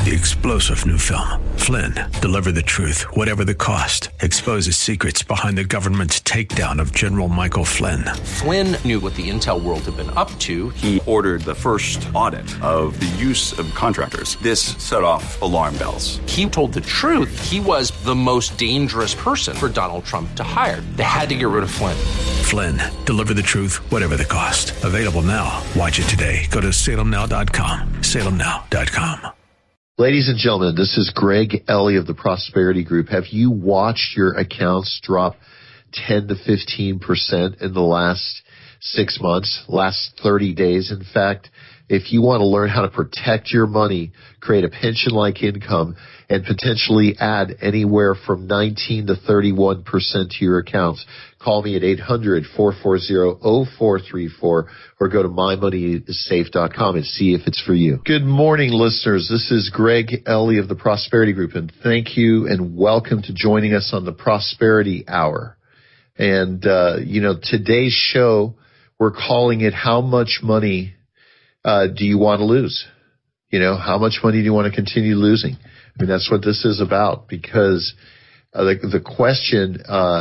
the explosive new film, Flynn, Deliver the Truth, Whatever the Cost, exposes secrets behind the government's takedown of General Michael Flynn. Flynn knew what the intel world had been up to. He ordered the first audit of the use of contractors. This set off alarm bells. He told the truth. He was the most dangerous person for Donald Trump to hire. They had to get rid of Flynn. Flynn, Deliver the Truth, Whatever the Cost. Available now. Watch it today. Go to salemnow.com. salemnow.com. Ladies and gentlemen, this is Greg Ellie of the Prosperity Group. Have you watched your accounts drop 10 to 15% in the last 6 months, last 30 days, in fact? If you want to learn how to protect your money, create a pension-like income, and potentially add anywhere from 19 to 31% to your accounts, call me at 800-440-0434 or go to mymoneyissafe.com and see if it's for you. Good morning, listeners. This is Greg Ellie of the Prosperity Group, and thank you and welcome to joining us on the Prosperity Hour. And, today's show, we're calling it How Much Money do you want to lose? How much money do you want to continue losing? I mean, that's what this is about, because the question,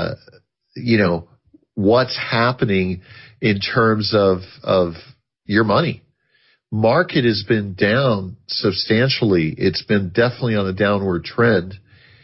what's happening in terms of your money? Market has been down substantially. It's been definitely on a downward trend.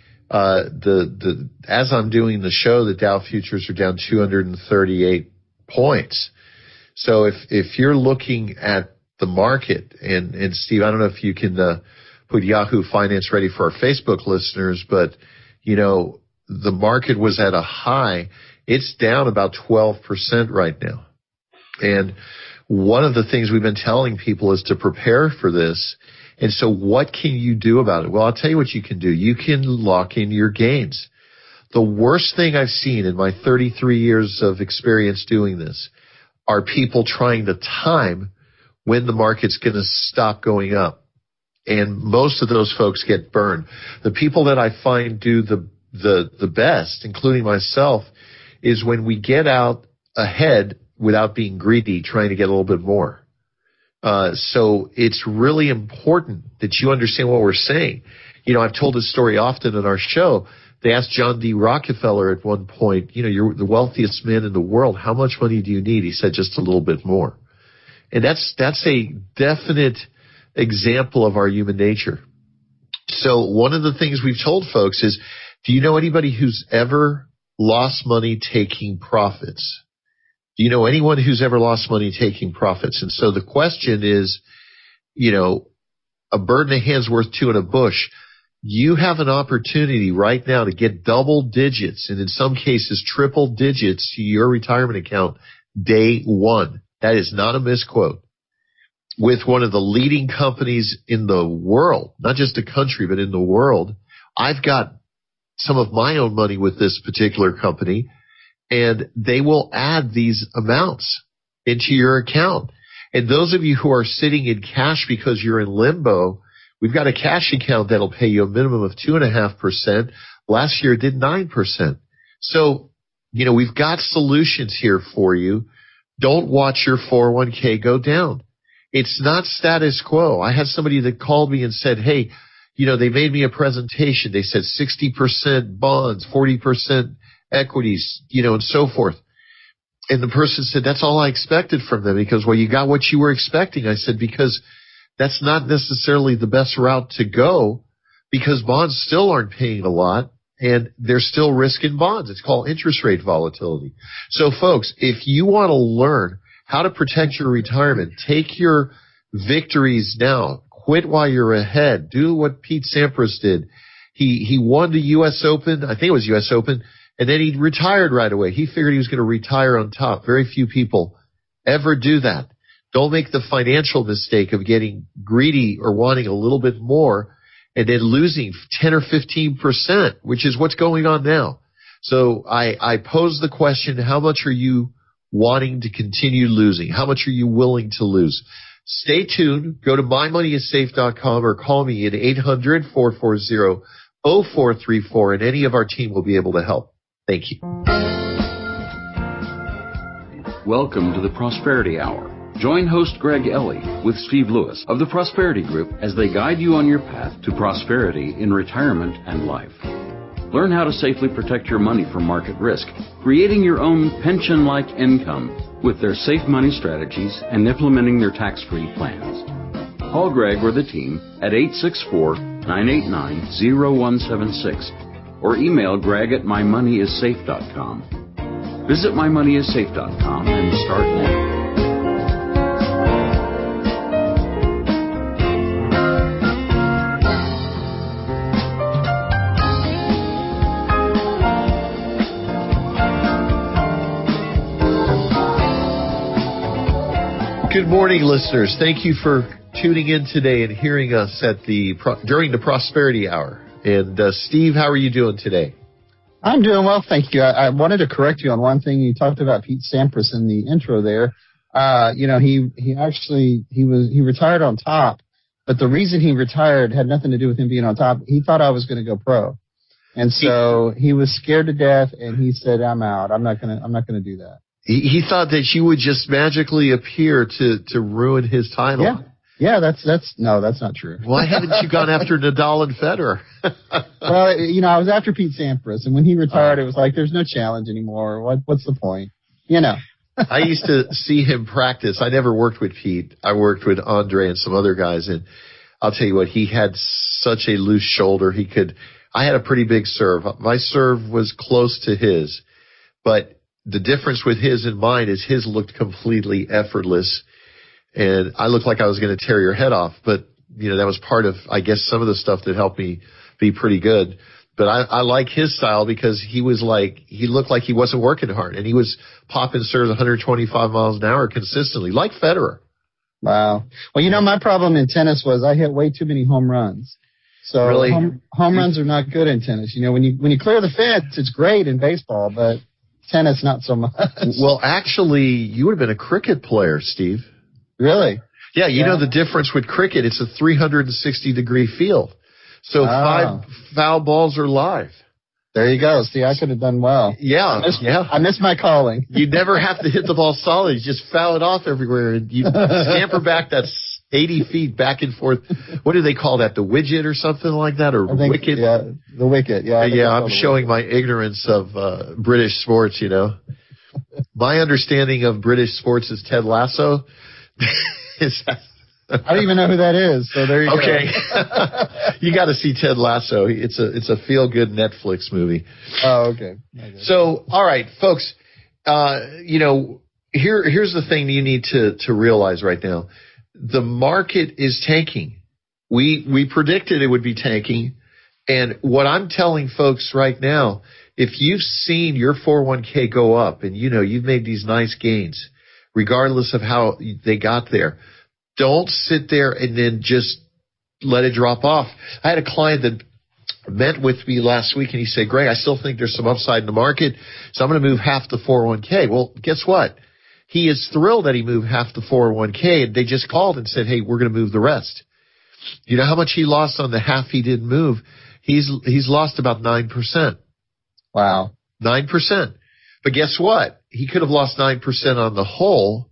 As I'm doing the show, the Dow futures are down 238 points. So if you're looking at the market, and Steve, I don't know if you can put Yahoo Finance ready for our Facebook listeners, but the market was at a high. It's down about 12% right now. And one of the things we've been telling people is to prepare for this. And so what can you do about it? Well, I'll tell you what you can do. You can lock in your gains. The worst thing I've seen in my 33 years of experience doing this are people trying to time when the market's going to stop going up. And most of those folks get burned. The people that I find do the best, including myself, is when we get out ahead without being greedy, trying to get a little bit more. So it's really important that you understand what we're saying. I've told this story often on our show. They asked John D. Rockefeller at one point, you're the wealthiest man in the world. How much money do you need? He said, just a little bit more. And that's a definite example of our human nature. So one of the things we've told folks is, do you know anybody who's ever lost money taking profits? Do you know anyone who's ever lost money taking profits? And so the question is, a bird in a hand's worth two in a bush. You have an opportunity right now to get double digits, and in some cases triple digits, to your retirement account day one. That is not a misquote. With one of the leading companies in the world, not just the country, but in the world. I've got some of my own money with this particular company, and they will add these amounts into your account. And those of you who are sitting in cash because you're in limbo, we've got a cash account that'll pay you a minimum of 2.5%. Last year it did 9%. So, we've got solutions here for you. Don't watch your 401k go down. It's not status quo. I had somebody that called me and said, hey, they made me a presentation. They said 60% bonds, 40% equities, and so forth. And the person said, that's all I expected from them. Because, well, you got what you were expecting. I said, because that's not necessarily the best route to go, because bonds still aren't paying a lot. And there's still risk in bonds. It's called interest rate volatility. So, folks, if you want to learn how to protect your retirement, take your victories now. Quit while you're ahead. Do what Pete Sampras did. He won the U.S. Open. I think it was U.S. Open. And then he retired right away. He figured he was going to retire on top. Very few people ever do that. Don't make the financial mistake of getting greedy or wanting a little bit more and then losing 10 or 15%, which is what's going on now. So I pose the question, how much are you wanting to continue losing? How much are you willing to lose? Stay tuned. Go to mymoneyissafe.com or call me at 800-440-0434, and any of our team will be able to help. Thank you. Welcome to the Prosperity Hour. Join host Greg Ellie with Steve Lewis of the Prosperity Group as they guide you on your path to prosperity in retirement and life. Learn how to safely protect your money from market risk, creating your own pension-like income with their safe money strategies and implementing their tax-free plans. Call Greg or the team at 864-989-0176 or email Greg at mymoneyissafe.com. Visit mymoneyissafe.com and start now. Good morning, listeners. Thank you for tuning in today and hearing us at during the Prosperity Hour. And Steve, how are you doing today? I'm doing well, thank you. I wanted to correct you on one thing. You talked about Pete Sampras in the intro there. He retired on top, but the reason he retired had nothing to do with him being on top. He thought I was going to go pro, and so he was scared to death, and he said, "I'm out. I'm not going to do that." He thought that you would just magically appear to ruin his title. Yeah, that's not true. Why haven't you gone after Nadal and Federer? Well, I was after Pete Sampras, and when he retired, it was like, there's no challenge anymore. What's the point? I used to see him practice. I never worked with Pete. I worked with Andre and some other guys, and I'll tell you what, he had such a loose shoulder. I had a pretty big serve. My serve was close to his, but the difference with his and mine is his looked completely effortless, and I looked like I was going to tear your head off. But, that was part of, I guess, some of the stuff that helped me be pretty good. But I like his style because he looked like he wasn't working hard, and he was popping serves 125 miles an hour consistently, like Federer. Wow. Well, my problem in tennis was I hit way too many home runs. So really? home runs are not good in tennis. When you clear the fence, it's great in baseball, but tennis, not so much. Well, actually, you would have been a cricket player, Steve. Really? Yeah, you know the difference with cricket, it's a 360-degree field. So 5 foul balls are live. There you go. See, I could have done well. Yeah, I missed my calling. You never have to hit the ball solid. You just foul it off everywhere, and you scamper back that 80 feet back and forth. What do they call that? The widget or something like that? Or wicket? Yeah, the wicket. Yeah. Yeah, I'm showing my ignorance of British sports, My understanding of British sports is Ted Lasso. I don't even know who that is, so there you go. Okay. You got to see Ted Lasso. It's a feel-good Netflix movie. Oh, okay. So, all right, folks, here's the thing you need to realize right now. The market is tanking. We predicted it would be tanking. And what I'm telling folks right now, if you've seen your 401k go up and you've made these nice gains, regardless of how they got there, don't sit there and then just let it drop off. I had a client that met with me last week, and he said, Greg, I still think there's some upside in the market, so I'm going to move half the 401k. Well, guess what? He is thrilled that he moved half the 401k, and they just called and said, hey, we're going to move the rest. You know how much he lost on the half he didn't move? He's lost about 9%. Wow. 9%. But guess what? He could have lost 9% on the whole.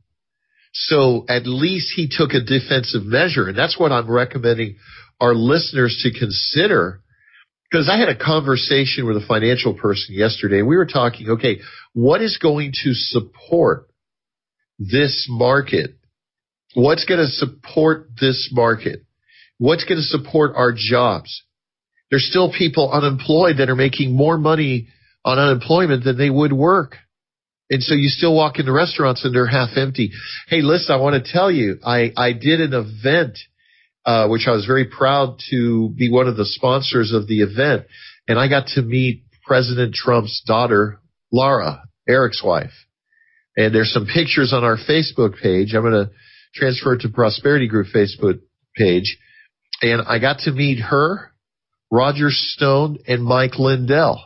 So at least he took a defensive measure. And that's what I'm recommending our listeners to consider. Because I had a conversation with a financial person yesterday. We were talking, okay, what is going to support this market? What's going to support this market? What's going to support our jobs? There's still people unemployed that are making more money on unemployment than they would work. And so you still walk into restaurants and they're half empty. Hey, listen, I want to tell you, I did an event, which I was very proud to be one of the sponsors of the event. And I got to meet President Trump's daughter, Laura, Eric's wife. And there's some pictures on our Facebook page. I'm going to transfer it to Prosperity Group Facebook page. And I got to meet her, Roger Stone, and Mike Lindell,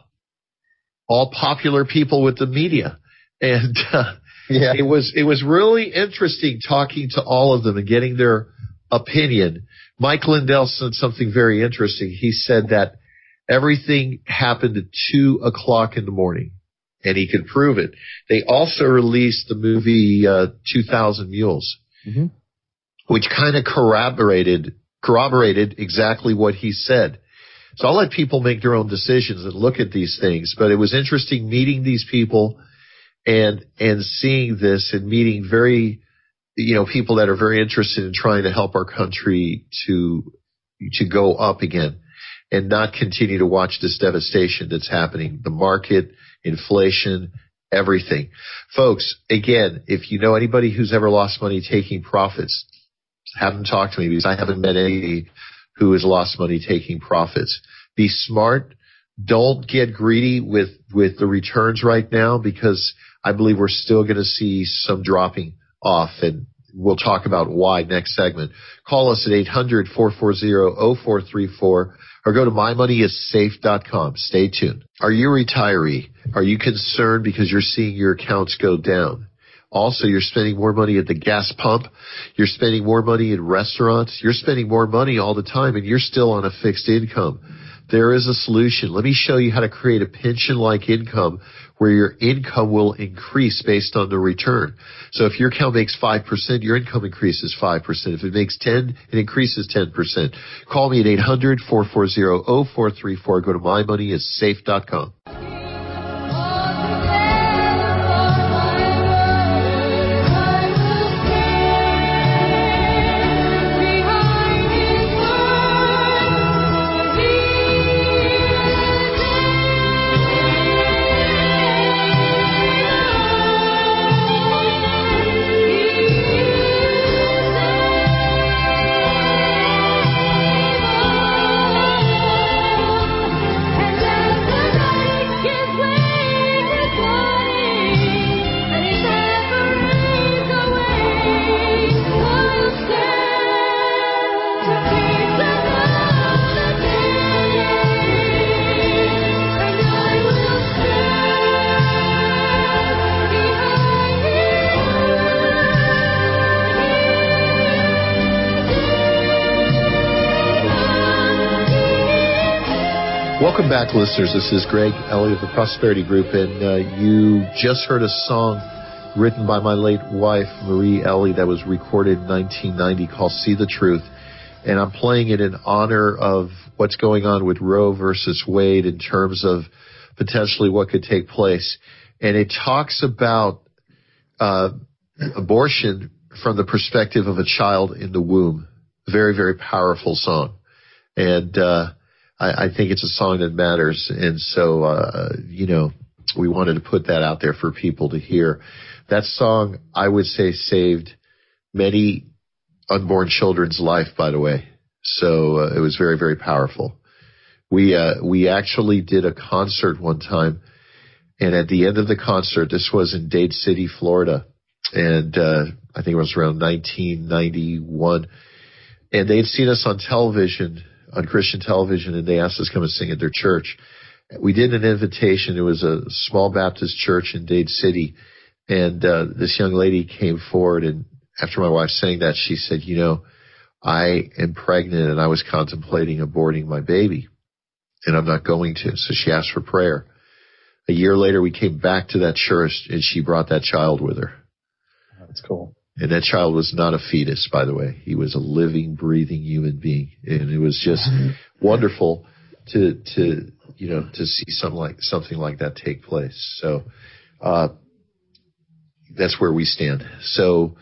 all popular people with the media. And it was really interesting talking to all of them and getting their opinion. Mike Lindell said something very interesting. He said that everything happened at 2:00 in the morning, and he could prove it. They also released the movie 2,000 Mules. which kind of corroborated exactly what he said. So I'll let people make their own decisions and look at these things. But it was interesting meeting these people and seeing this and meeting very, people that are very interested in trying to help our country to go up again and not continue to watch this devastation that's happening. The market, inflation, everything. Folks, again, if you know anybody who's ever lost money taking profits, have them talk to me, because I haven't met anybody who has lost money taking profits. Be smart. Don't get greedy with the returns right now, because I believe we're still going to see some dropping off, and we'll talk about why next segment. Call us at 800-440-0434 or go to mymoneyissafe.com. Stay tuned. Are you a retiree? Are you concerned because you're seeing your accounts go down? Also, you're spending more money at the gas pump. You're spending more money in restaurants. You're spending more money all the time, and you're still on a fixed income. There is a solution. Let me show you how to create a pension-like income where your income will increase based on the return. So if your account makes 5%, your income increases 5%. If it makes 10, it increases 10%. Call me at 800-440-0434. Go to mymoneyissafe.com. Welcome back, listeners. This is Greg Ellie of the Prosperity Group, and you just heard a song written by my late wife, Marie Ellie, that was recorded in 1990 called See the Truth. And I'm playing it in honor of what's going on with Roe versus Wade in terms of potentially what could take place. And it talks about abortion from the perspective of a child in the womb. Very, very powerful song. And I think it's a song that matters. And so, we wanted to put that out there for people to hear. That song, I would say, saved many unborn children's life, by the way. So it was very, very powerful. We actually did a concert one time, and at the end of the concert, this was in Dade City, Florida, and I think it was around 1991, and they'd seen us on television, on Christian television, and they asked us to come and sing at their church. We did an invitation. It was a small Baptist church in Dade City, and this young lady came forward, and after my wife sang that, she said, I am pregnant, and I was contemplating aborting my baby, and I'm not going to. So she asked for prayer. A year later, we came back to that church, and she brought that child with her. That's cool. And that child was not a fetus, by the way. He was a living, breathing human being. And it was just wonderful to see something like that take place. So, that's where we stand. So,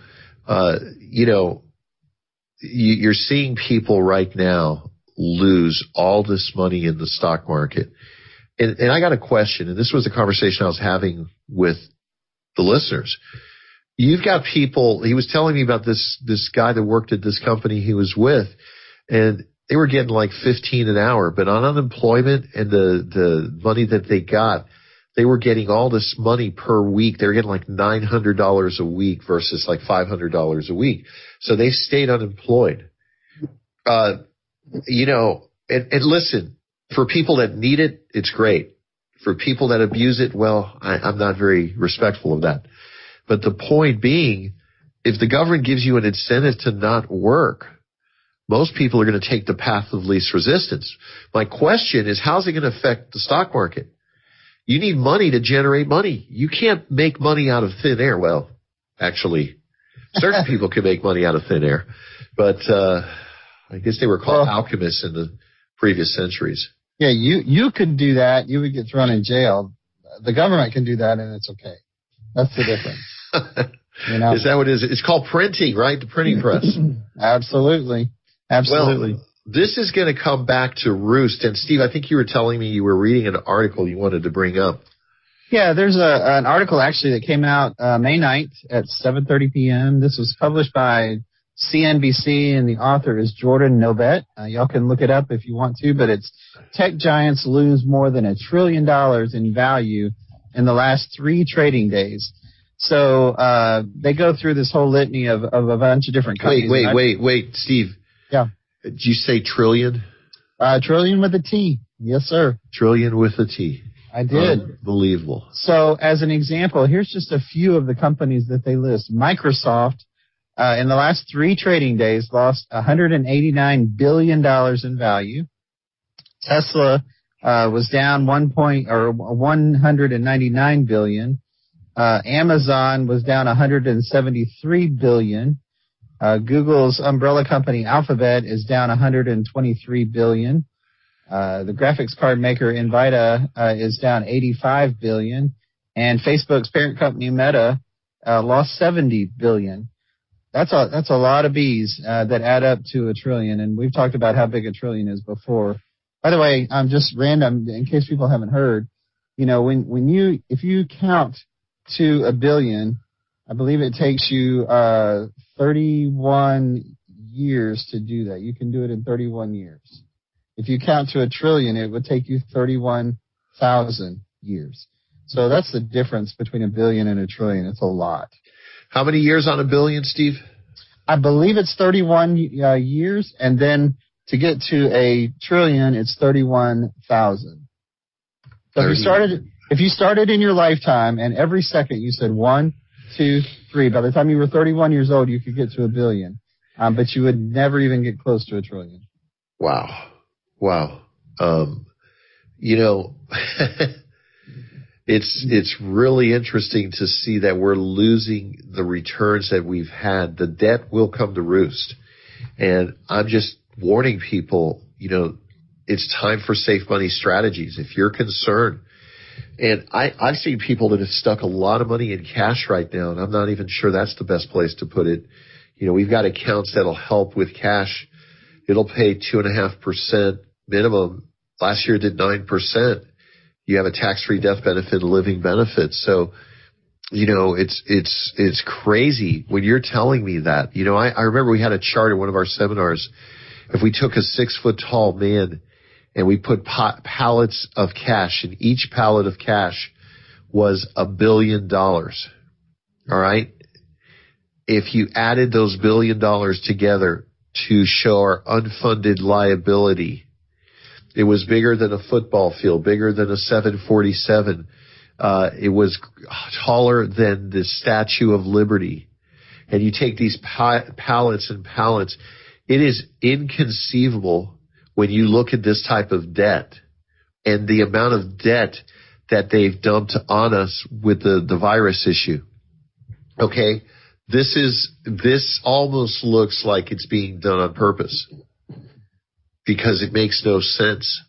you're seeing people right now lose all this money in the stock market. And I got a question, and this was a conversation I was having with the listeners. You've got people, he was telling me about this guy that worked at this company he was with, and they were getting like $15 an hour, but on unemployment and the money that they got, they were getting all this money per week. They were getting like $900 a week versus like $500 a week. So they stayed unemployed. And listen, for people that need it, it's great. For people that abuse it, well, I'm not very respectful of that. But the point being, if the government gives you an incentive to not work, most people are going to take the path of least resistance. My question is, how's it going to affect the stock market? You need money to generate money. You can't make money out of thin air. Well, actually, Certain people can make money out of thin air, but I guess they were called alchemists in the previous centuries. Yeah, you could do that. You would get thrown in jail. The government can do that, and it's okay. That's the difference. You know? Is that what it is? It's called printing, right? The printing press. Absolutely. Well, this is going to come back to roost. And Steve, I think you were telling me you were reading an article you wanted to bring up. Yeah, there's an article actually that came out May 9th at 7:30 p.m. This was published by CNBC, and the author is Jordan Novett. Y'all can look it up if you want to, but it's Tech Giants Lose More Than $1 Trillion in Value in the Last 3 Trading Days. So they go through this whole litany of a bunch of different companies. Wait, Steve. Yeah. Did you say trillion? Trillion with a T. Yes, sir. Trillion with a T. I did. Unbelievable. So as an example, here's just a few of the companies that they list. Microsoft, in the last 3 trading days, lost $189 billion in value. Tesla was down $199 billion. Amazon was down $173 billion. Google's umbrella company Alphabet is down $123 billion. The graphics card maker Nvidia is down $85 billion, and Facebook's parent company Meta lost $70 billion. That's a lot of B's that add up to $1 trillion, and we've talked about how big $1 trillion is before. By the way, just random in case people haven't heard. You know, if you count to $1 billion, I believe it takes you 31 years to do that. You can do it in 31 years. If you count to $1 trillion, it would take you 31,000 years. So that's the difference between $1 billion and $1 trillion. It's a lot. How many years on $1 billion, Steve? I believe it's 31 years, and then to get to $1 trillion, it's 31,000. So if you started in your lifetime and every second you said 1, 2, 3, by the time you were 31 years old, you could get to $1 billion, but you would never even get close to $1 trillion. Wow. You know, it's really interesting to see that we're losing the returns that we've had. The debt will come to roost. And I'm just warning people, you know, it's time for safe money strategies. If you're concerned, and I've seen people that have stuck a lot of money in cash right now, and I'm not even sure that's the best place to put it. You know, we've got accounts that'll help with cash. It'll pay 2.5% minimum. Last year it did 9%. You have a tax-free death benefit, a living benefit. So, you know, it's crazy when you're telling me that. You know, I remember we had a chart at one of our seminars. If we took a 6-foot-tall man and we put pallets of cash, and each pallet of cash was $1 billion. All right? If you added those $1 billion together to show our unfunded liability, it was bigger than a football field, bigger than a 747. It was taller than the Statue of Liberty. And you take these pallets and pallets. It is inconceivable when you look at this type of debt and the amount of debt that they've dumped on us with the virus issue. Okay? This almost looks like it's being done on purpose because it makes no sense.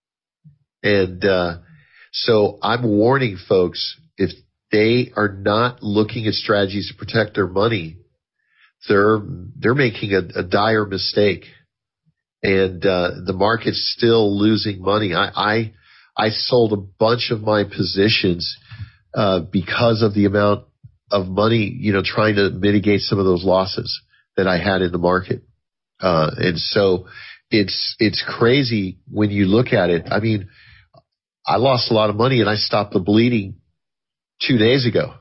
And so I'm warning folks, if they are not looking at strategies to protect their money, they're making a dire mistake. And the market's still losing money. I sold a bunch of my positions because of the amount of money, you know, trying to mitigate some of those losses that I had in the market. And so it's crazy when you look at it. I mean, I lost a lot of money and I stopped the bleeding 2 days ago.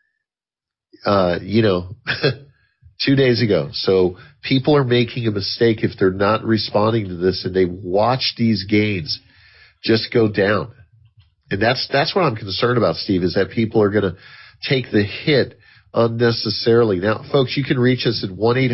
2 days ago. So people are making a mistake if they're not responding to this and they watch these gains just go down. And that's what I'm concerned about, Steve, is that people are going to take the hit unnecessarily. Now, folks, you can reach us at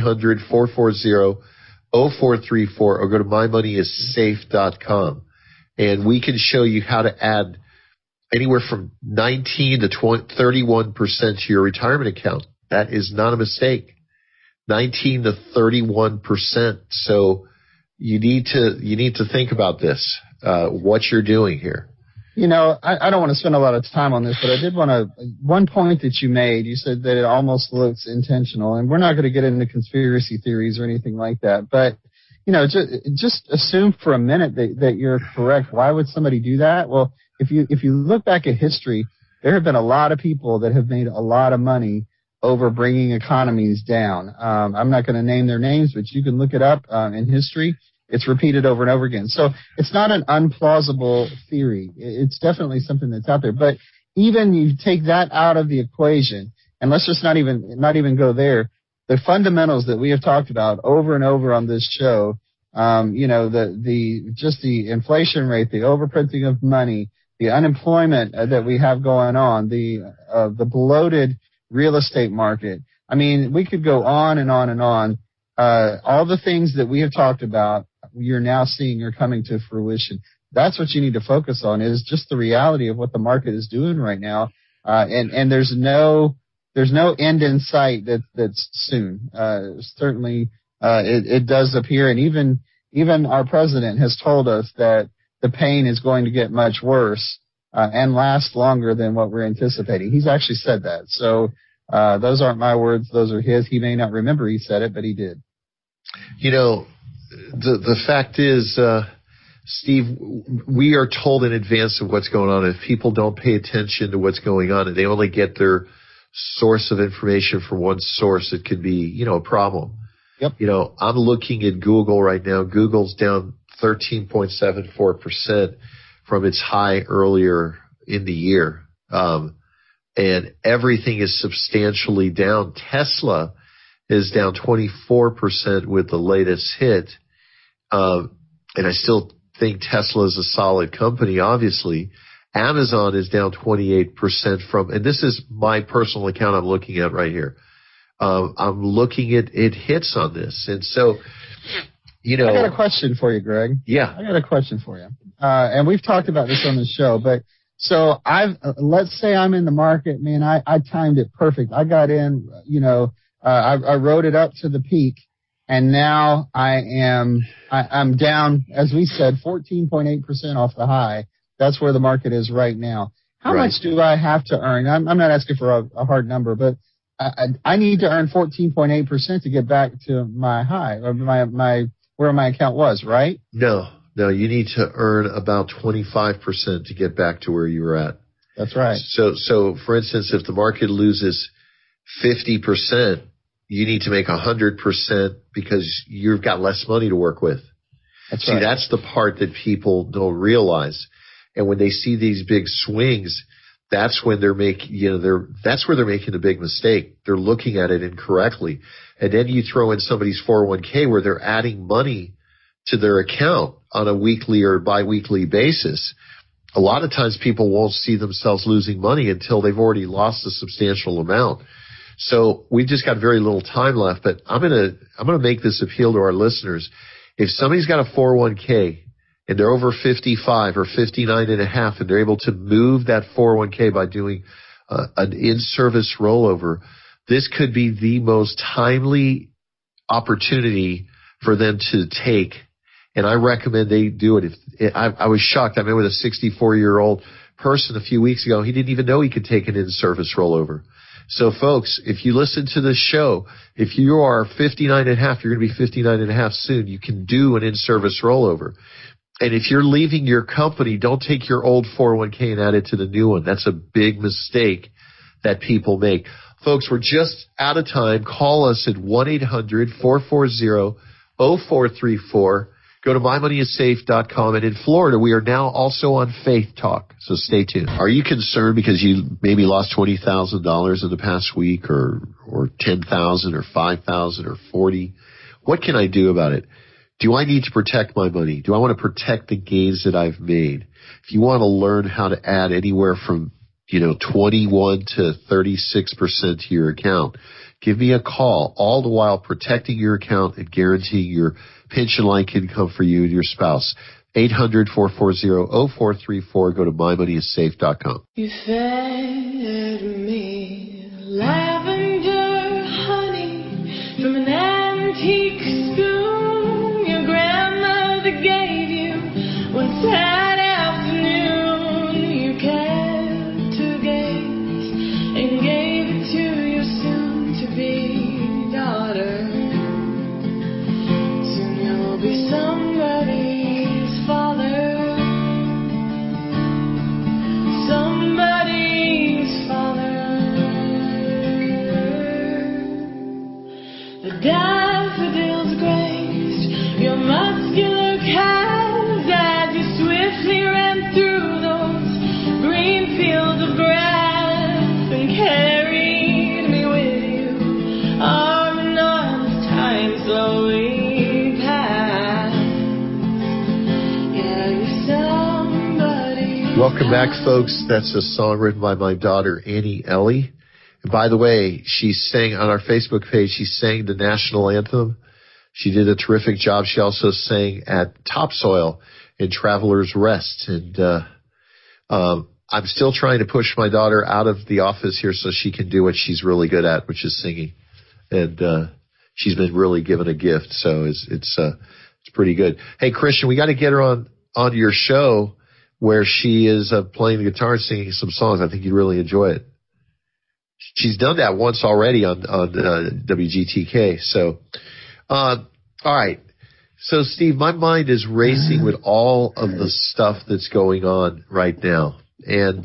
1-800-440-0434 or go to mymoneyissafe.com. And we can show you how to add anywhere from 19 to 31% to your retirement account. That is not a mistake. 19 to 31%. So you need to think about this, what you're doing here. You know, I don't want to spend a lot of time on this, but I did want to, one point that you made, you said that it almost looks intentional, and we're not going to get into conspiracy theories or anything like that, but, you know, just assume for a minute that you're correct. Why would somebody do that? Well, if you look back at history, there have been a lot of people that have made a lot of money over bringing economies down. I'm not going to name their names, but you can look it up in history. It's repeated over and over again. So it's not an unplausible theory. It's definitely something that's out there. But even you take that out of the equation, and let's just not even go there. The fundamentals that we have talked about over and over on this show, you know, the inflation rate, the overprinting of money, the unemployment that we have going on, the bloated real estate market. I mean, we could go on and on and on. All the things that we have talked about, you're now seeing are coming to fruition. That's what you need to focus on, is just the reality of what the market is doing right now. And there's no end in sight that's soon. Certainly, it does appear. And even our president has told us that the pain is going to get much worse, and last longer than what we're anticipating. He's actually said that. So, those aren't my words. Those are his. He may not remember he said it, but he did. You know, the fact is, Steve, we are told in advance of what's going on. If people don't pay attention to what's going on and they only get their source of information from one source, it could be, you know, a problem. Yep. You know, I'm looking at Google right now. Google's down 13.74% from its high earlier in the year. And everything is substantially down. Tesla is down 24% with the latest hit. And I still think Tesla is a solid company, obviously. Amazon is down 28% and this is my personal account I'm looking at right here. I'm looking at hits on this. And so, you know. I got a question for you, Greg. Yeah. I got a question for you. And we've talked about this on the show, but so let's say I'm in the market, man, I timed it perfect. I got in, you know, I rode it up to the peak, and now I'm down, as we said, 14.8% off the high. That's where the market is right now. How much do I have to earn? I'm not asking for a hard number, but I need to earn 14.8% to get back to my high, or where my account was, right? No, you need to earn about 25% to get back to where you were at. That's right. So for instance, if the market loses 50%, you need to make 100% because you've got less money to work with. That's right. See, that's the part that people don't realize. And when they see these big swings, that's when they're making, you know, that's where they're making a big mistake. They're looking at it incorrectly. And then you throw in somebody's 401k where they're adding money to their account on a weekly or biweekly basis. A lot of times people won't see themselves losing money until they've already lost a substantial amount. So we've just got very little time left, but I'm going to make this appeal to our listeners. If somebody's got a 401k and they're over 55 or 59 and a half and they're able to move that 401k by doing an in-service rollover, this could be the most timely opportunity for them to take. And I recommend they do it. I was shocked. I met with a 64-year-old person a few weeks ago. He didn't even know he could take an in-service rollover. So, folks, if you listen to this show, if you are 59 and a half, you're going to be 59 and a half soon, you can do an in-service rollover. And if you're leaving your company, don't take your old 401k and add it to the new one. That's a big mistake that people make. Folks, we're just out of time. Call us at 1-800-440-0434. Go to mymoneyissafe.com. And in Florida, we are now also on Faith Talk. So stay tuned. Are you concerned because you maybe lost $20,000 in the past week or $10,000 or $5,000 or $40,000? What can I do about it? Do I need to protect my money? Do I want to protect the gains that I've made? If you want to learn how to add anywhere from 21 to 36% to your account, give me a call, all the while protecting your account and guaranteeing your pension-like income for you and your spouse. 800-440-0434. Go to mymoneyissafe.com. You fed me lavender honey from an Welcome back, folks. That's a song written by my daughter, Annie Ellie. And by the way, she sang on our Facebook page, she sang the national anthem. She did a terrific job. She also sang at Topsoil in Traveler's Rest. And I'm still trying to push my daughter out of the office here so she can do what she's really good at, which is singing. And she's been really given a gift, so it's pretty good. Hey, Christian, we got to get her on your show where she is playing the guitar and singing some songs. I think you'd really enjoy it. She's done that once already on WGTK. So, all right. So, Steve, my mind is racing with all of the stuff that's going on right now. And,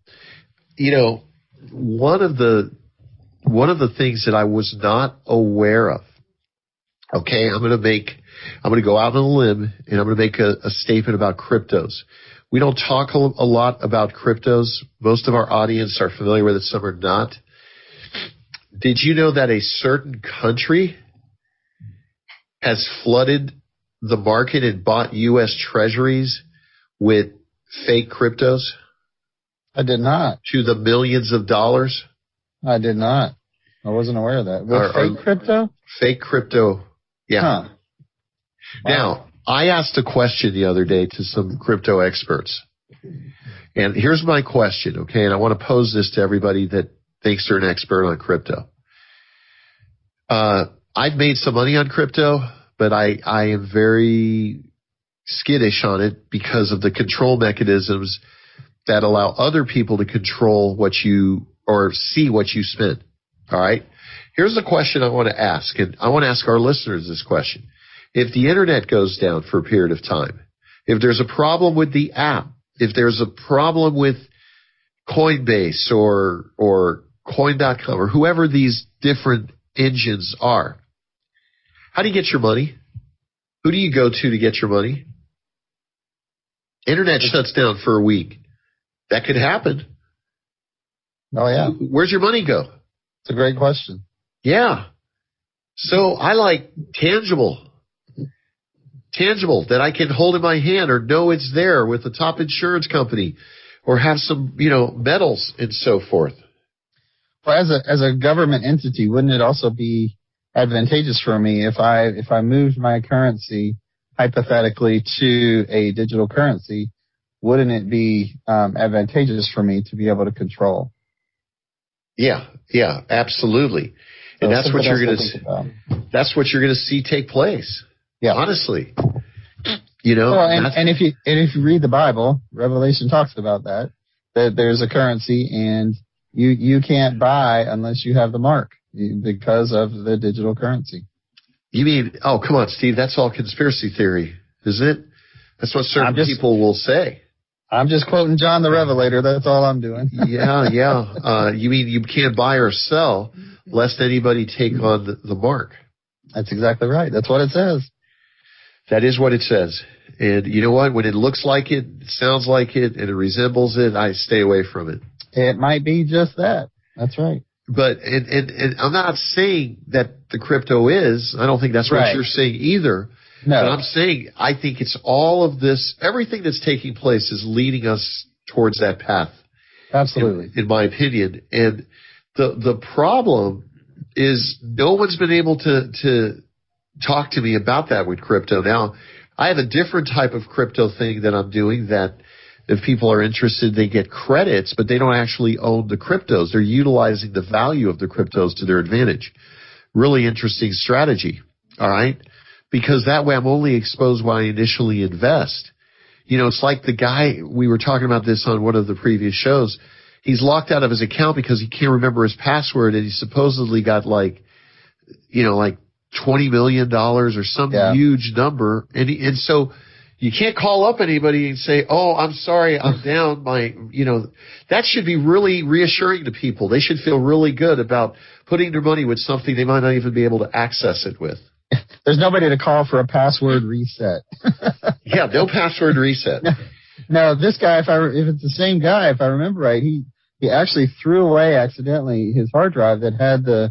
one of the things that I was not aware of, okay, I'm going to go out on a limb and I'm going to make a statement about cryptos. We don't talk a lot about cryptos. Most of our audience are familiar with it, some are not. Did you know that a certain country has flooded the market and bought U.S. treasuries with fake cryptos? I did not. To the millions of dollars? I did not. I wasn't aware of that. Fake crypto? Fake crypto, yeah. Huh. Wow. Now, I asked a question the other day to some crypto experts. And here's my question, okay? And I want to pose this to everybody that thinks they're an expert on crypto. I've made some money on crypto, but I am very skittish on it because of the control mechanisms that allow other people to control what you or see what you spend. All right? Here's the question I want to ask, and I want to ask our listeners this question. If the internet goes down for a period of time, if there's a problem with the app, if there's a problem with Coinbase or Coin.com or whoever these different engines are, how do you get your money? Who do you go to get your money? Internet shuts down for a week. That could happen. Oh, yeah. Where's your money go? It's a great question. Yeah. So I like tangible that I can hold in my hand or know it's there with the top insurance company or have some, medals and so forth. Well, as a government entity, wouldn't it also be advantageous for me if I moved my currency hypothetically to a digital currency? Wouldn't it be advantageous for me to be able to control? Yeah, absolutely. And that's what you're going to see take place. Yeah, honestly, Well, and if you read the Bible, Revelation talks about that there's a currency and you can't buy unless you have the mark because of the digital currency. You mean? Oh, come on, Steve. That's all conspiracy theory, isn't it? That's what certain people will say. I'm just quoting John the Revelator. That's all I'm doing. Yeah. You mean you can't buy or sell lest anybody take on the mark? That's exactly right. That's what it says. That is what it says. And you know what? When it looks like it, sounds like it, and it resembles it, I stay away from it. It might be just that. That's right. But and I'm not saying that the crypto is. I don't think that's what you're saying either. No. But I'm saying I think it's all of this. Everything that's taking place is leading us towards that path. Absolutely. In my opinion. And the problem is no one's been able to talk to me about that with crypto. Now, I have a different type of crypto thing that I'm doing that if people are interested, they get credits, but they don't actually own the cryptos. They're utilizing the value of the cryptos to their advantage. Really interesting strategy. All right. Because that way I'm only exposed when I initially invest. It's like the guy, we were talking about this on one of the previous shows. He's locked out of his account because he can't remember his password, and he supposedly got like $20 million or some huge number. And so you can't call up anybody and say, oh, I'm sorry, I'm down. That should be really reassuring to people. They should feel really good about putting their money with something they might not even be able to access it with. There's nobody to call for a password reset. Yeah, no password reset. No, this guy, if it's the same guy, if I remember right, he actually threw away accidentally his hard drive that had the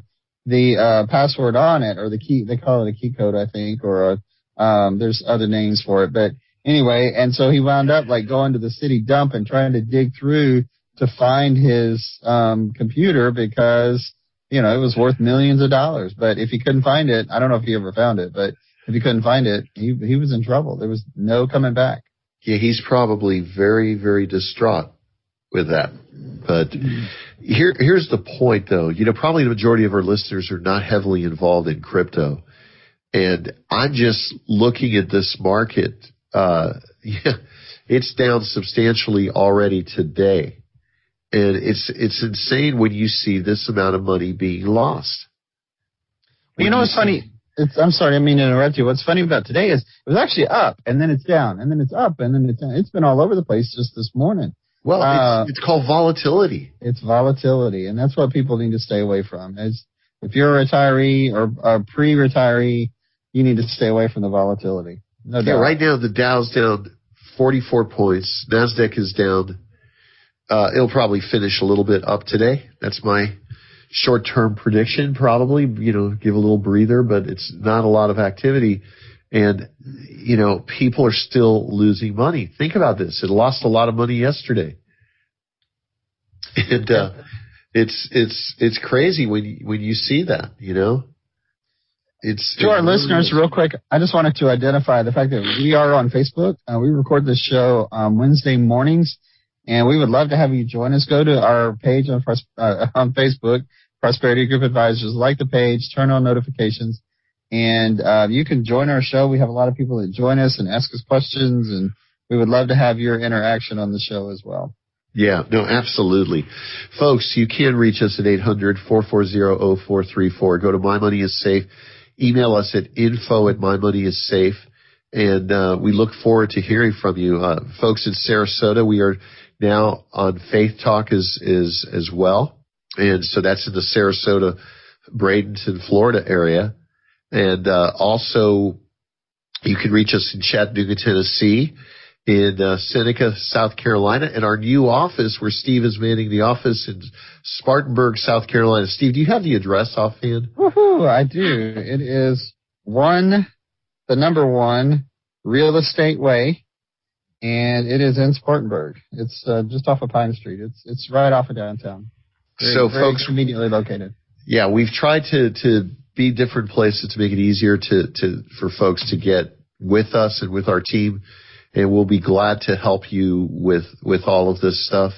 password on it, or the key. They call it a key code, I think, or there's other names for it. But Anyway, and so he wound up like going to the city dump and trying to dig through to find his computer because, you know, it was worth millions of dollars. But if he couldn't find it, I don't know if he ever found it, but if he couldn't find it, he was in trouble. There was no coming back. Yeah, he's probably very, very distraught with that. But here's the point, though. You know, probably the majority of our listeners are not heavily involved in crypto. And I'm just looking at this market. It's down substantially already today. And it's insane when you see this amount of money being lost. You know what's funny? I'm sorry, I mean to interrupt you. What's funny about today is it was actually up, and then it's down, and then it's up, and then it's down. It's been all over the place just this morning. Well, it's called volatility. It's volatility, and that's what people need to stay away from. If you're a retiree or a pre-retiree, you need to stay away from the volatility. No doubt. Right now the Dow's down 44 points. NASDAQ is down. It'll probably finish a little bit up today. That's my short-term prediction, probably, you know, give a little breather, but it's not a lot of activity. And, you know, people are still losing money. Think about this. It lost a lot of money yesterday. And, it's crazy when you see that, you know. To our listeners, real quick, I just wanted to identify the fact that we are on Facebook. We record this show Wednesday mornings, and we would love to have you join us. Go to our page on Facebook, Prosperity Group Advisors. Like the page, turn on notifications, and you can join our show. We have a lot of people that join us and ask us questions, and we would love to have your interaction on the show as well. Yeah, no, absolutely. Folks, you can reach us at 800-440-0434. Go to My Money is Safe. Email us at info@mymoneyissafe. And we look forward to hearing from you. Folks in Sarasota, we are now on Faith Talk as well. And so that's in the Sarasota, Bradenton, Florida area. And also you can reach us in Chattanooga, Tennessee, in Seneca, South Carolina, and our new office where Steve is manning the office in Spartanburg, South Carolina. Steve, do you have the address offhand? Woohoo, I do. It is the number 1 Real Estate Way, and it is in Spartanburg. It's just off of Pine Street. It's right off of downtown. Very folks, conveniently located. Yeah, we've tried to be different places to make it easier for folks to get with us and with our team. And we'll be glad to help you with all of this stuff.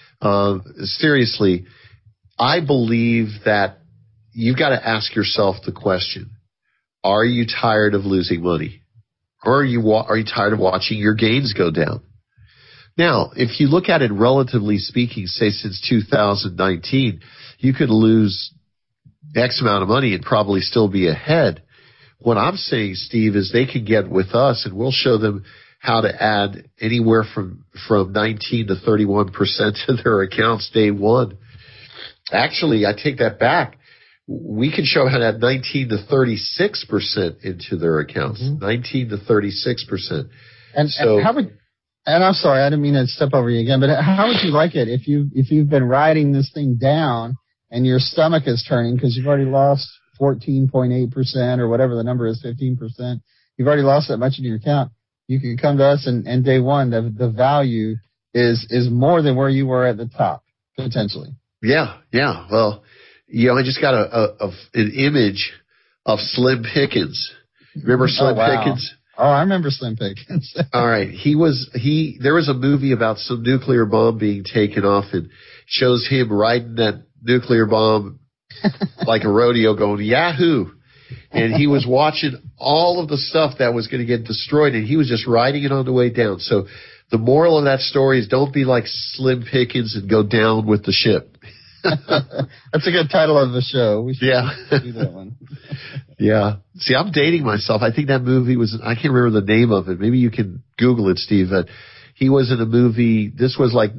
Seriously, I believe that you've got to ask yourself the question, are you tired of losing money? Or are you tired of watching your gains go down? Now, if you look at it relatively speaking, say since 2019, you could lose X amount of money and probably still be ahead. What I'm saying, Steve, is they can get with us and we'll show them how to add anywhere from 19 to 31% to their accounts day one. Actually, I take that back. We can show how to add 19 to 36% into their accounts. 19 to 36%. And how would? And I'm sorry, I didn't mean to step over you again, but how would you like it if you've been riding this thing down and your stomach is turning because you've already lost 14.8% or whatever the number is, 15%. You've already lost that much in your account. You can come to us and day one, the value is more than where you were at the top, potentially. Yeah. Well, I just got an image of Slim Pickens. Remember Slim Pickens? Oh, I remember Slim Pickens. All right. There was a movie about some nuclear bomb being taken off and shows him riding that nuclear bomb like a rodeo going, Yahoo! And he was watching all of the stuff that was going to get destroyed, and he was just riding it on the way down. So the moral of that story is don't be like Slim Pickens and go down with the ship. That's a good title of the show. We should do that one. Yeah. See, I'm dating myself. I think that movie I can't remember the name of it. Maybe you can Google it, Steve. But he was in a movie, this was like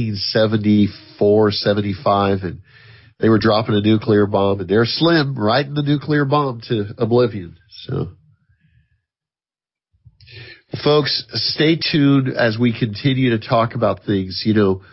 1974, 75, and they were dropping a nuclear bomb, and there's Slim riding the nuclear bomb to oblivion. So, folks, stay tuned as we continue to talk about things.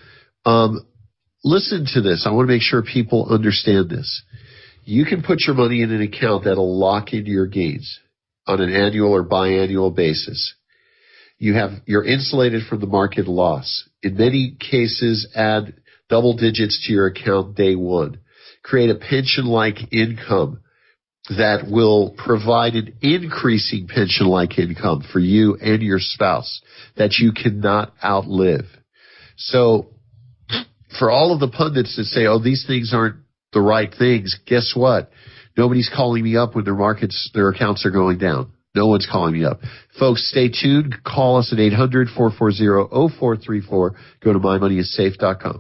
Listen to this. I want to make sure people understand this. You can put your money in an account that'll lock in your gains on an annual or biannual basis. You're insulated from the market loss. In many cases, add double digits to your account day one. Create a pension-like income that will provide an increasing pension-like income for you and your spouse that you cannot outlive. So for all of the pundits that say, oh, these things aren't the right things, guess what? Nobody's calling me up when their accounts are going down. No one's calling me up. Folks, stay tuned. Call us at 800-440-0434. Go to mymoneyissafe.com.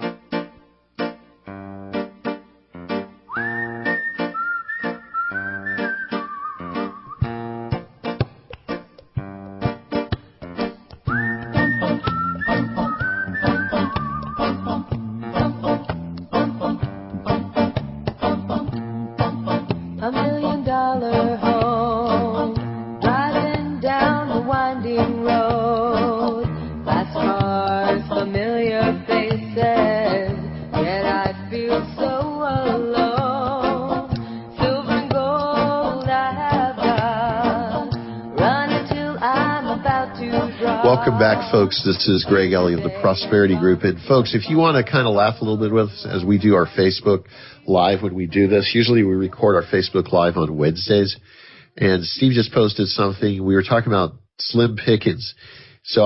Welcome back, folks. This is Greg Ellie of the Prosperity Group. And, folks, if you want to kind of laugh a little bit with us as we do our Facebook Live when we do this, usually we record our Facebook Live on Wednesdays. And Steve just posted something. We were talking about Slim Pickens. So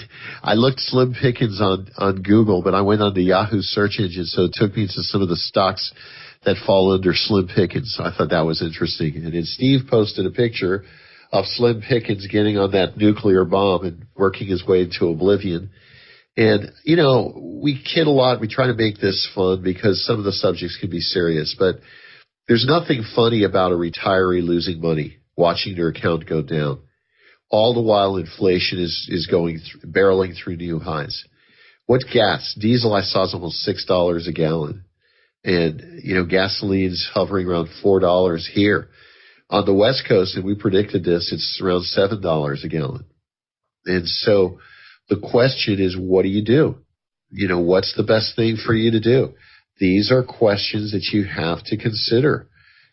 I looked Slim Pickens on Google, but I went on the Yahoo search engine, so it took me to some of the stocks that fall under Slim Pickens. So I thought that was interesting. And then Steve posted a picture of Slim Pickens getting on that nuclear bomb and working his way into oblivion. And, you know, we kid a lot. We try to make this fun because some of the subjects can be serious. But there's nothing funny about a retiree losing money, watching their account go down. All the while inflation is going barreling through new highs. What's gas? Diesel I saw is almost $6 a gallon. And, you know, gasoline's hovering around $4 here. On the West Coast, and we predicted this, it's around $7 a gallon. And so the question is, what do you do? You know, what's the best thing for you to do? These are questions that you have to consider.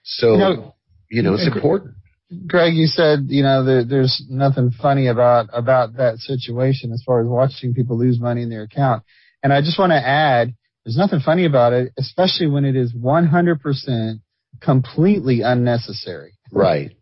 So, it's important. Greg, you said, there's nothing funny about that situation as far as watching people lose money in their account. And I just want to add, there's nothing funny about it, especially when it is 100% completely unnecessary. Right.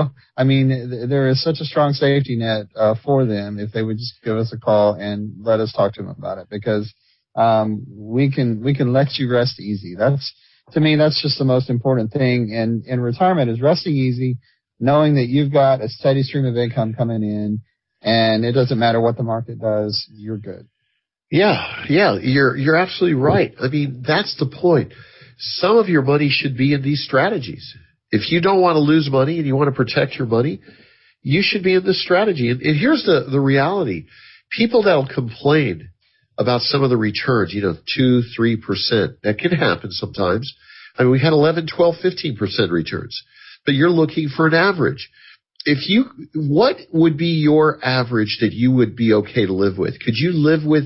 There is such a strong safety net for them if they would just give us a call and let us talk to them about it, because we can let you rest easy. To me, that's just the most important thing in retirement is resting easy, knowing that you've got a steady stream of income coming in, and it doesn't matter what the market does, you're good. Yeah, you're absolutely right. I mean, that's the point. Some of your money should be in these strategies. If you don't want to lose money and you want to protect your money, you should be in this strategy. And here's the reality. People that'll complain about some of the returns, 2-3%, that can happen sometimes. I mean, we had 11, 12, 15% returns, but you're looking for an average. What would be your average that you would be okay to live with? Could you live with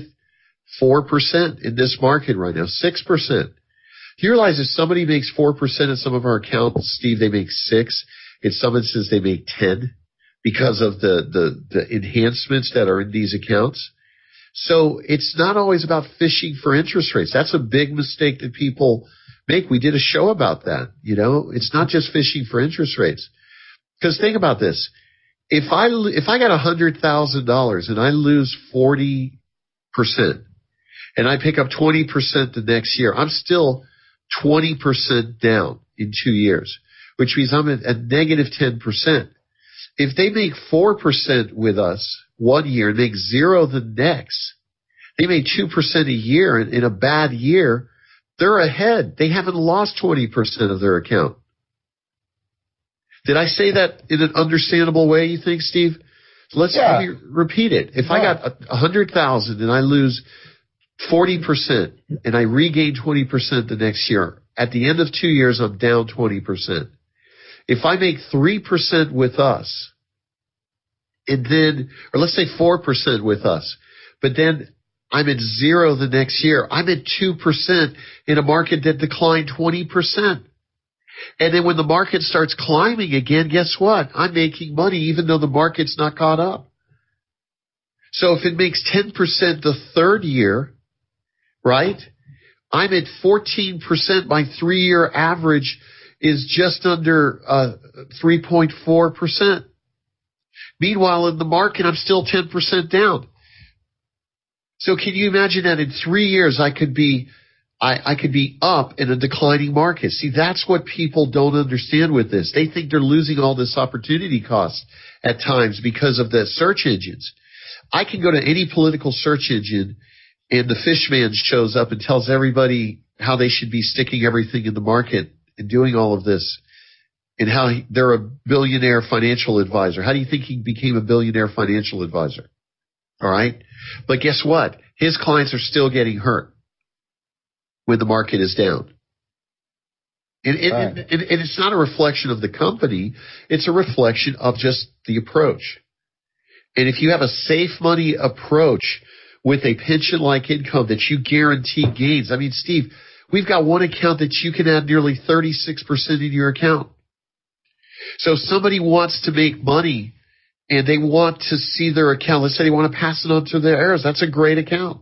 4% in this market right now, 6%? Do you realize if somebody makes 4% in some of our accounts, Steve, they make 6. In some instances, they make 10 because of the enhancements that are in these accounts. So it's not always about fishing for interest rates. That's a big mistake that people make. We did a show about that. It's not just fishing for interest rates. Because think about this. If I got $100,000 and I lose 40% and I pick up 20% the next year, I'm still 20% down in 2 years, which means I'm at negative 10%. If they make 4% with us 1 year and make 0 the next, they made 2% a year. In a bad year, they're ahead. They haven't lost 20% of their account. Did I say that in an understandable way, you think, Steve? Let's repeat it. If I got 100,000 and I lose 40% and I regain 20% the next year, at the end of 2 years, I'm down 20%. If I make 3% with us, or let's say 4% with us, but then I'm at 0 the next year, I'm at 2% in a market that declined 20%. And then when the market starts climbing again, guess what? I'm making money even though the market's not caught up. So if it makes 10% the third year, right? I'm at 14%. My 3-year average is just under 3.4%. Meanwhile, in the market, I'm still 10% down. So can you imagine that in 3 years I could be up in a declining market? See, that's what people don't understand with this. They think they're losing all this opportunity cost at times because of the search engines. I can go to any political search engine and the fishman shows up and tells everybody how they should be sticking everything in the market and doing all of this and how they're a billionaire financial advisor. How do you think he became a billionaire financial advisor? All right. But guess what? His clients are still getting hurt when the market is down. And it's not a reflection of the company. It's a reflection of just the approach. And if you have a safe money approach with a pension-like income that you guarantee gains, I mean, Steve, we've got one account that you can add nearly 36% in your account. So if somebody wants to make money and they want to see their account, let's say they want to pass it on to their heirs, that's a great account.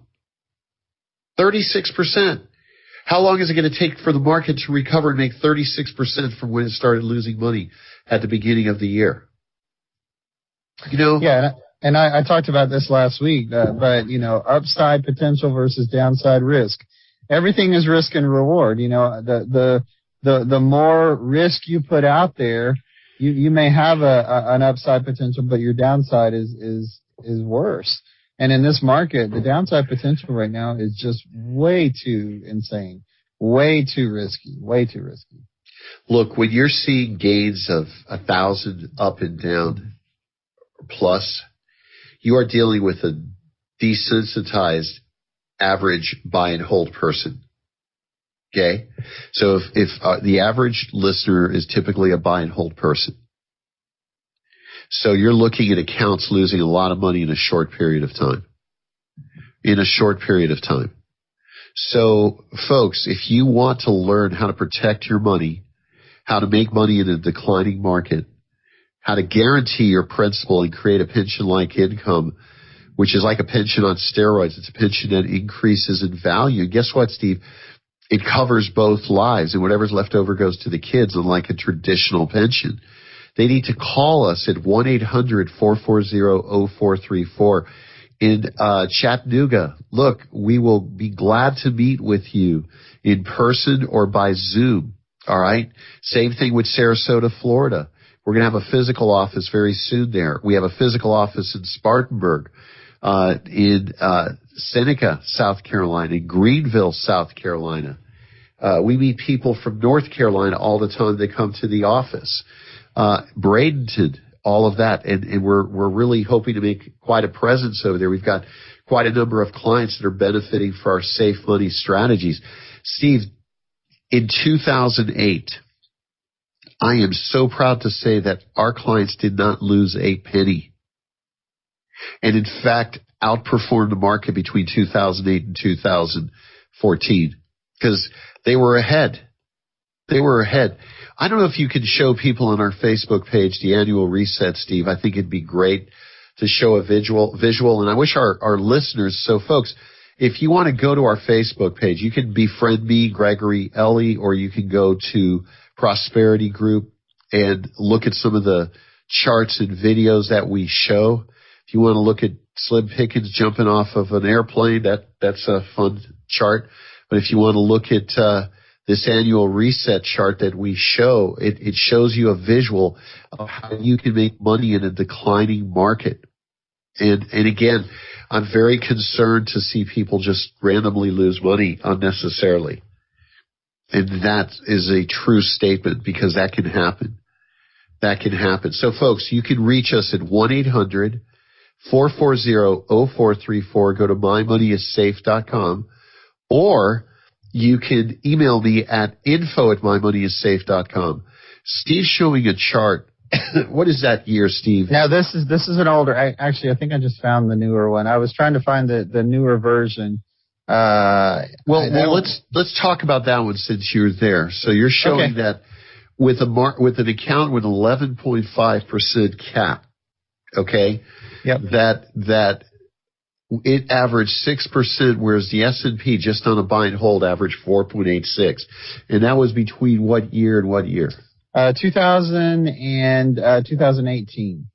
36%. How long is it going to take for the market to recover and make 36% from when it started losing money at the beginning of the year? You know? Yeah, and I talked about this last week, but, you know, upside potential versus downside risk. Everything is risk and reward. You know, the more risk you put out there, you may have an upside potential, but your downside is worse. And in this market, the downside potential right now is just way too insane, way too risky. Look, when you're seeing gains of 1,000 up and down plus, you are dealing with a desensitized average buy and hold person. Okay? So if the average listener is typically a buy and hold person. So you're looking at accounts losing a lot of money in a short period of time. So, folks, if you want to learn how to protect your money, how to make money in a declining market, how to guarantee your principal and create a pension-like income, which is like a pension on steroids. It's a pension that increases in value. Guess what, Steve? It covers both lives, and whatever's left over goes to the kids, unlike a traditional pension. They need to call us at 1-800-440-0434 in Chattanooga. Look, we will be glad to meet with you in person or by Zoom. All right? Same thing with Sarasota, Florida. We're going to have a physical office very soon there. We have a physical office in Spartanburg, in Seneca, South Carolina, in Greenville, South Carolina. We meet people from North Carolina all the time. They come to the office. Bradenton, all of that. And we're really hoping to make quite a presence over there. We've got quite a number of clients that are benefiting from our safe money strategies. Steve, in 2008, I am so proud to say that our clients did not lose a penny. And in fact, outperformed the market between 2008 and 2014 because they were ahead. I don't know if you can show people on our Facebook page the annual reset, Steve. I think it'd be great to show a visual. And I wish our listeners, so folks, if you want to go to our Facebook page, you can befriend me, Gregory Ellie, or you can go to Prosperity Group and look at some of the charts and videos that we show. If you want to look at Slim Pickens jumping off of an airplane, that's a fun chart. But if you want to look at this annual reset chart that we show, it shows you a visual of how you can make money in a declining market. And again, I'm very concerned to see people just randomly lose money unnecessarily. And that is a true statement because that can happen. So folks, you can reach us at 1-800-440-0434. Go to mymoneyissafe.com, or you can email me at info@mymoneyissafe.com. Steve's showing a chart. What is that year, Steve? Now, this is an older. I think I just found the newer one. I was trying to find the newer version. Let's talk about that one since you're there. So you're showing that with an account with 11.5% cap. Okay. Yep. That it averaged 6%, whereas the S&P just on a buy and hold averaged 4.86. And that was between what year and what year? 2000 and 2018.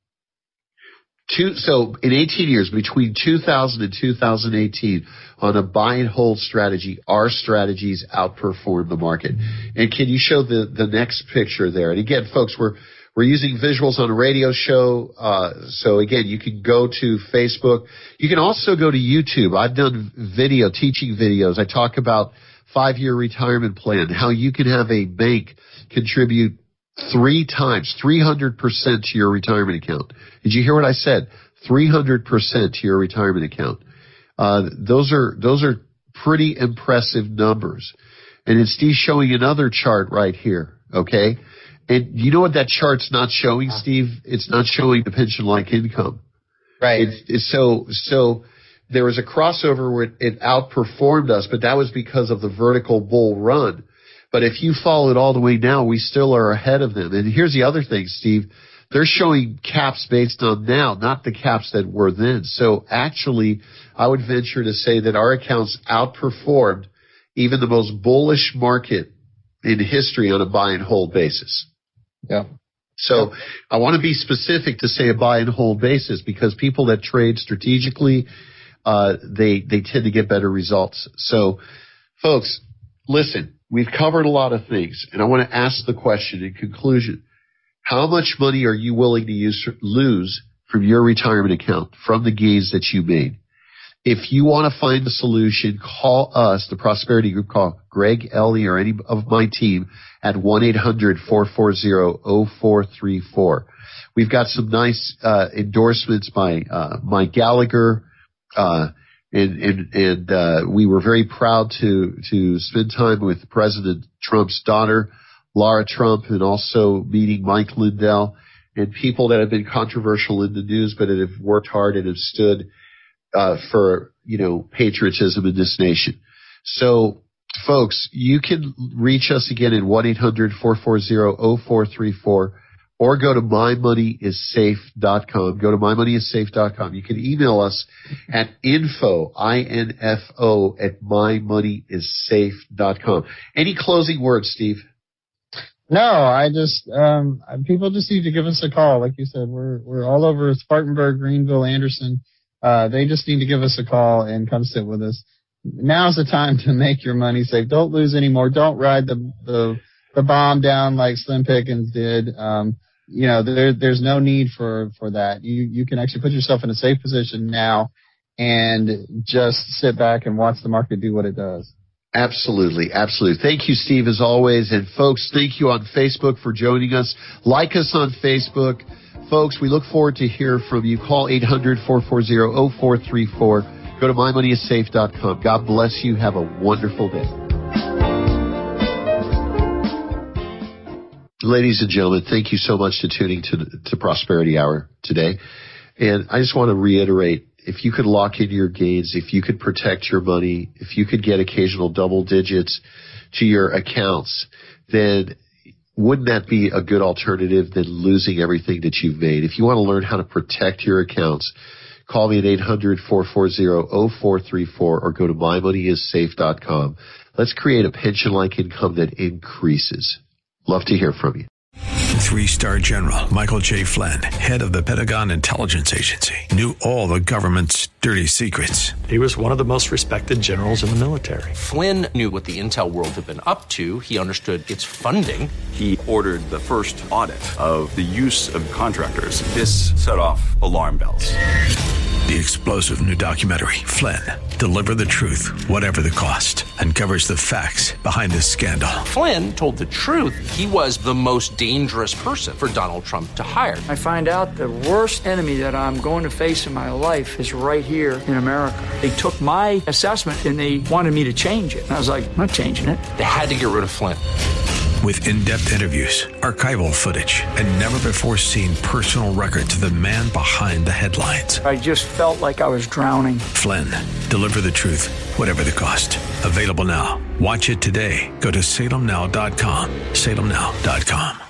So in 18 years, between 2000 and 2018, on a buy and hold strategy, our strategies outperformed the market. And can you show the next picture there? And again, folks, we're using visuals on a radio show. So again, you can go to Facebook. You can also go to YouTube. I've done teaching videos. I talk about 5-year retirement plan, how you can have a bank contribute 3 times, 300% to your retirement account. Did you hear what I said? 300% to your retirement account. Those are pretty impressive numbers. And it's Steve showing another chart right here. Okay. And you know what that chart's not showing, Steve? It's not showing the pension-like income. Right. So there was a crossover where it outperformed us, but that was because of the vertical bull run. But if you follow it all the way down, we still are ahead of them. And here's the other thing, Steve. They're showing caps based on now, not the caps that were then. So actually, I would venture to say that our accounts outperformed even the most bullish market in history on a buy and hold basis. Yeah. So I want to be specific to say a buy and hold basis because people that trade strategically, they tend to get better results. So folks, listen. We've covered a lot of things, and I want to ask the question in conclusion. How much money are you willing to lose from your retirement account, from the gains that you made? If you want to find a solution, call us, the Prosperity Group. Call Greg, Ellie, or any of my team at 1-800-440-0434. We've got some nice endorsements by Mike Gallagher, and we were very proud to spend time with President Trump's daughter, Lara Trump, and also meeting Mike Lindell and people that have been controversial in the news, but that have worked hard and have stood for patriotism in this nation. So, folks, you can reach us again at 1-800-440-0434. Or go to mymoneyissafe.com. Go to mymoneyissafe.com. You can email us at info at mymoneyissafe.com. Any closing words, Steve? No, I just people just need to give us a call. Like you said, we're all over Spartanburg, Greenville, Anderson. They just need to give us a call and come sit with us. Now's the time to make your money safe. Don't lose anymore. Don't ride the bomb down like Slim Pickens did. There's no need for that. You can actually put yourself in a safe position now and just sit back and watch the market do what it does. Absolutely. Absolutely. Thank you, Steve, as always. And folks, thank you on Facebook for joining us. Like us on Facebook. Folks, we look forward to hear from you. Call 800-440-0434. Go to mymoneyissafe.com. God bless you. Have a wonderful day. Ladies and gentlemen, thank you so much for tuning to Prosperity Hour today. And I just want to reiterate, if you could lock in your gains, if you could protect your money, if you could get occasional double digits to your accounts, then wouldn't that be a good alternative than losing everything that you've made? If you want to learn how to protect your accounts, call me at 800-440-0434 or go to mymoneyissafe.com. Let's create a pension-like income that increases. Love to hear from you. 3-star General Michael J. Flynn, head of the Pentagon Intelligence Agency, knew all the government's dirty secrets. He was one of the most respected generals in the military. Flynn knew what the intel world had been up to. He understood its funding. He ordered the first audit of the use of contractors. This set off alarm bells. The explosive new documentary, Flynn, Deliver the Truth, Whatever the Cost, uncovers the facts behind this scandal. Flynn told the truth. He was the most dangerous person for Donald Trump to hire. I find out the worst enemy that I'm going to face in my life is right here in America. They took my assessment and they wanted me to change it. And I was like, I'm not changing it. They had to get rid of Flynn. With in-depth interviews, archival footage, and never-before-seen personal records of the man behind the headlines. I just felt like I was drowning. Flynn, Deliver the Truth, Whatever the Cost. Available now. Watch it today. Go to salemnow.com. salemnow.com.